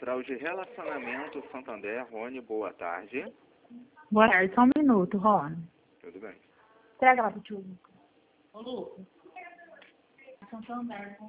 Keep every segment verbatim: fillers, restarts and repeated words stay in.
Central de Relacionamento Santander. Rony, boa tarde. Boa tarde, só um minuto, Rony. Tudo bem. Entrega lá pro tio Lucas. Ô, Lucas. Santander.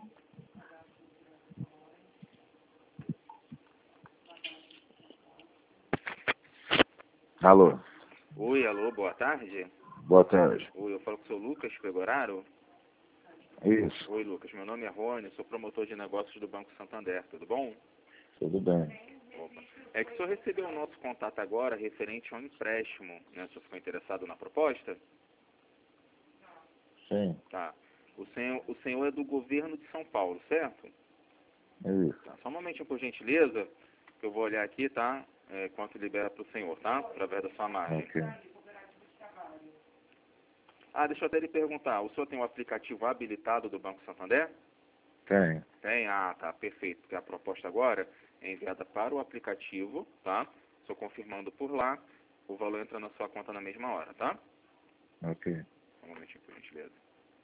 Alô. Oi, alô, boa tarde. Boa tarde. Oi, eu falo com o seu Lucas Pegoraro. Isso. Oi, Lucas, meu nome é Rony, sou promotor de negócios do Banco Santander, tudo bom? Tudo bem. Opa. É que o senhor recebeu o nosso contato agora referente ao empréstimo, né? O senhor ficou interessado na proposta? Sim. Tá. O senhor, o senhor é do governo de São Paulo, certo? Isso. Tá. Só um momentinho, por gentileza, que eu vou olhar aqui, tá? É, quanto libera para o senhor, tá? Através da sua margem. Ok. Ah, deixa eu até lhe perguntar, o senhor tem o aplicativo habilitado do Banco Santander? Tem. Tem? Ah, tá, perfeito. Porque a proposta agora é enviada para o aplicativo, tá? Estou confirmando por lá, o valor entra na sua conta na mesma hora, tá? Ok. Um momentinho, por gentileza.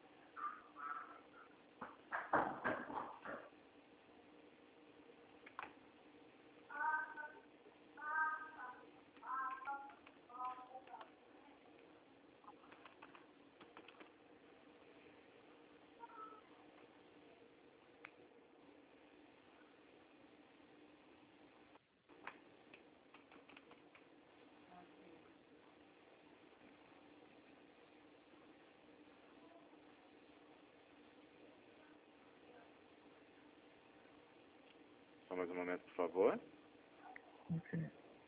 Só mais um momento, por favor. Ok.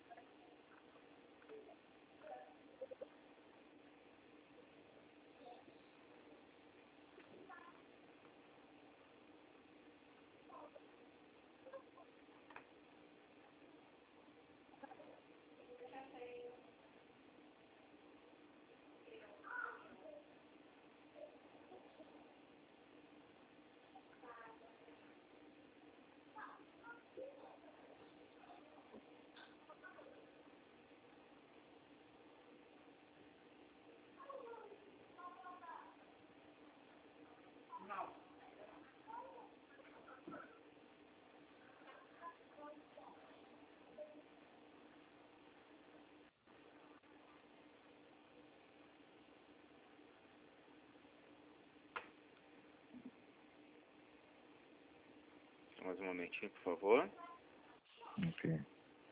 Só mais um momentinho, por favor. Ok.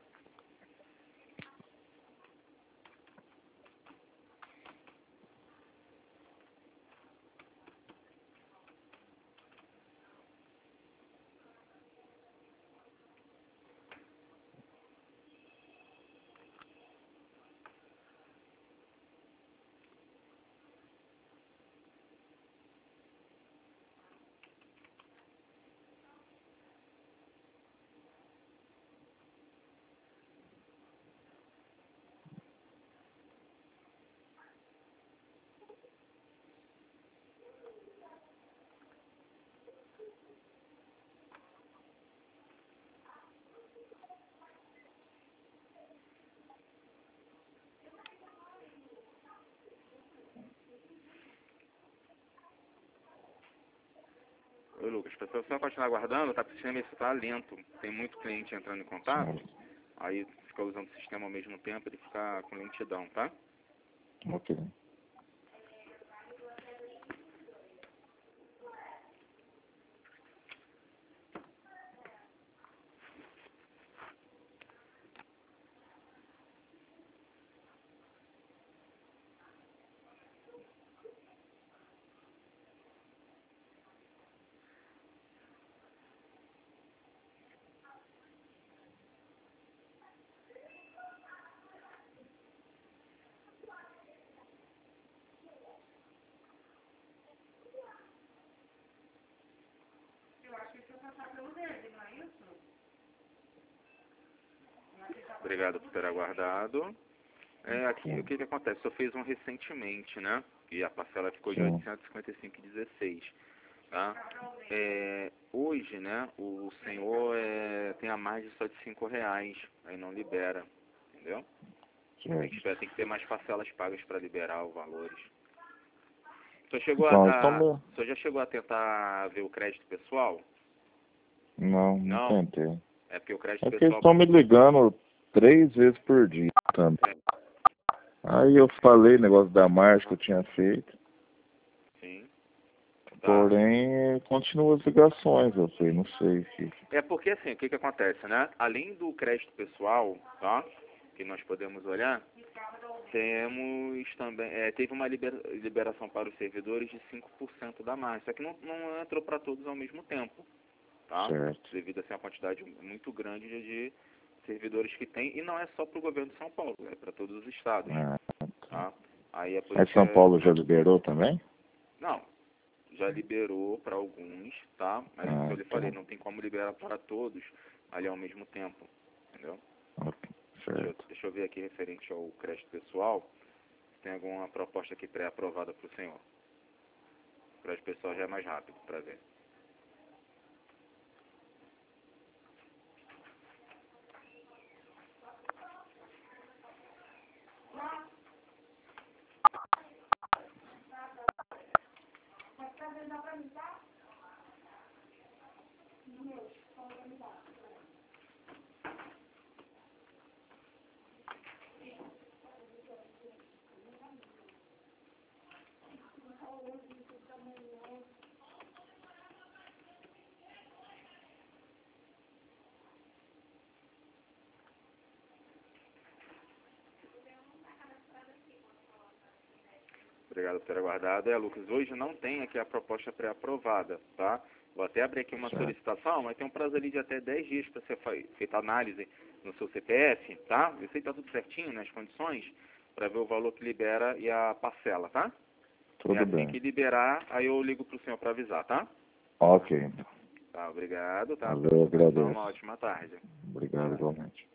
Oi, Lucas, para o senhor continuar aguardando, tá, o sistema está lento. Tem muito cliente entrando em contato, Certo. aí fica usando o sistema ao mesmo tempo, ele fica com lentidão, tá? Ok. Obrigado por ter aguardado. É, aqui, o que que acontece? O senhor fez um recentemente, né? E a parcela ficou de Sim. oitocentos e cinquenta e cinco reais e dezesseis centavos, tá? É, hoje, né, o senhor é, tem a margem só de cinco reais, aí não libera, entendeu? Tem que, Certo. esperar, tem que ter mais parcelas pagas para liberar os valores. O senhor, chegou Então, a, a, estamos... o senhor já chegou a tentar ver o crédito pessoal? Não, não Não? tentei. É porque o crédito É que eles pessoal... estão me ligando três vezes por dia também. Aí eu falei negócio da marcha que eu tinha feito. Sim. Tá. Porém, continua as ligações, eu sei, não sei se... É porque assim, o que que acontece, né? Além do crédito pessoal, tá? Que nós podemos olhar, temos também, é, teve uma libera, liberação para os servidores de cinco por cento da margem, só que não, não entrou para todos ao mesmo tempo, tá? Certo. Devido assim, a quantidade muito grande de, de servidores que tem, e não é só para o governo de São Paulo, é para todos os estados, Ah, tá? Aí é por Mas isso São que é- Paulo já liberou também? Não, já liberou para alguns, tá? Mas como Ah, eu lhe tá. falei, não tem como liberar para todos ali ao mesmo tempo, entendeu? Ok, Deixa eu, certo. deixa eu ver aqui referente ao crédito pessoal, se tem alguma proposta aqui pré-aprovada para o senhor. O crédito pessoal já é mais rápido para ver. Obrigado por ter aguardado. É, Lucas, hoje não tem aqui a proposta pré-aprovada, tá? Vou até abrir aqui uma Certo. solicitação, mas tem um prazo ali de até dez dias para ser feita a análise no seu C P F, tá? Ver se está tudo certinho nas condições, para ver o valor que libera e a parcela, tá? Tudo e assim bem. que liberar, aí eu ligo pro senhor para avisar, tá? Ok, então. Tá, obrigado, tá? Valeu, Pela sua atenção, agradeço. uma ótima tarde. Obrigado igualmente.